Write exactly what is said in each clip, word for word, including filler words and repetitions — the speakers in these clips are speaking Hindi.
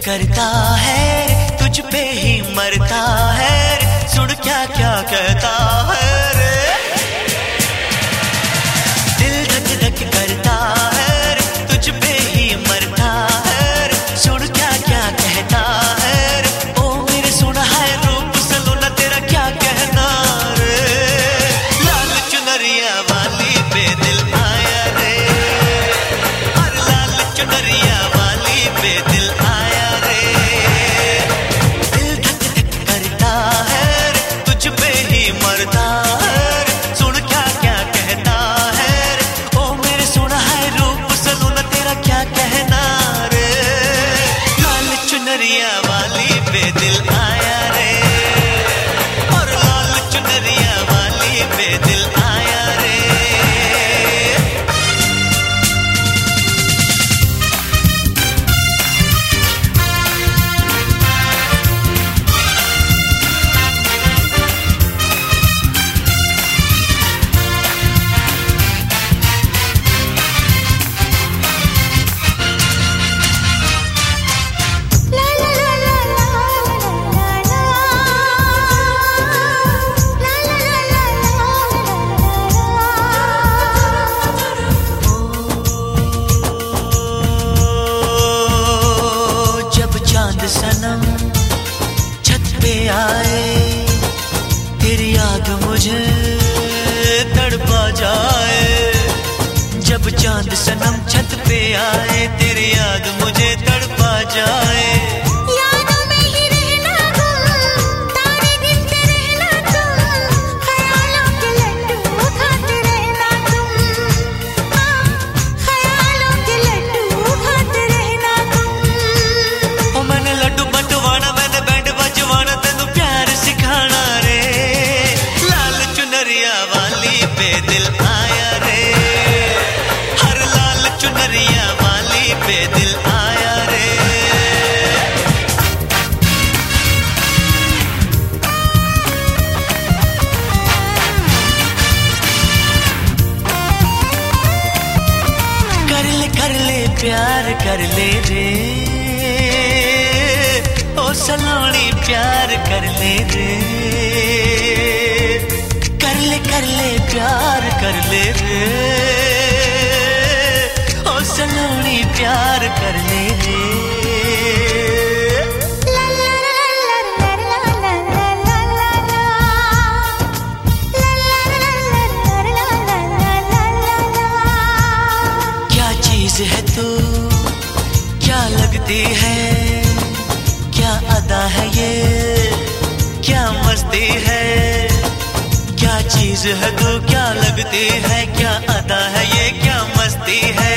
करता है, तुझ पे ही मरता है, सुन क्या क्या कहता है रे। दिल धक धक करता है, तुझ पे ही मरता है, सुन क्या क्या कहता है। ओ मेरे सुना है रूप सलोना तेरा क्या कहना रे। लाल चुनरिया वाली पे दिल आया रे, हर लाल चुनरिया वाली पे दिल आया रे। दिल धक धक करता है, तुझ पे ही मरता है, सुन क्या क्या कहता है। ओ मेरे सुना है रूप सलोना तेरा क्या कहना रे। लाल चुनरिया वाली पे दिल आया रे, और लाल चुनरिया वाली पे दिल आया रे। सनम छत पे आए, तेरी याद मुझे तड़पा जाए। जब चांद सनम छत पे आए, तेरी याद मुझे तड़पा जाए। कर ले प्यार कर ले रे, ओ सलोनी प्यार कर ले रे। कर ले कर ले प्यार कर ले रे, ओ सलोनी प्यार कर ले रे। है तू क्या लगती है, क्या अदा है ये, क्या मस्ती है। क्या चीज है तू क्या लगती है, क्या अदा है ये, क्या मस्ती है।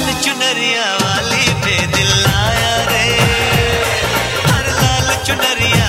चुनरिया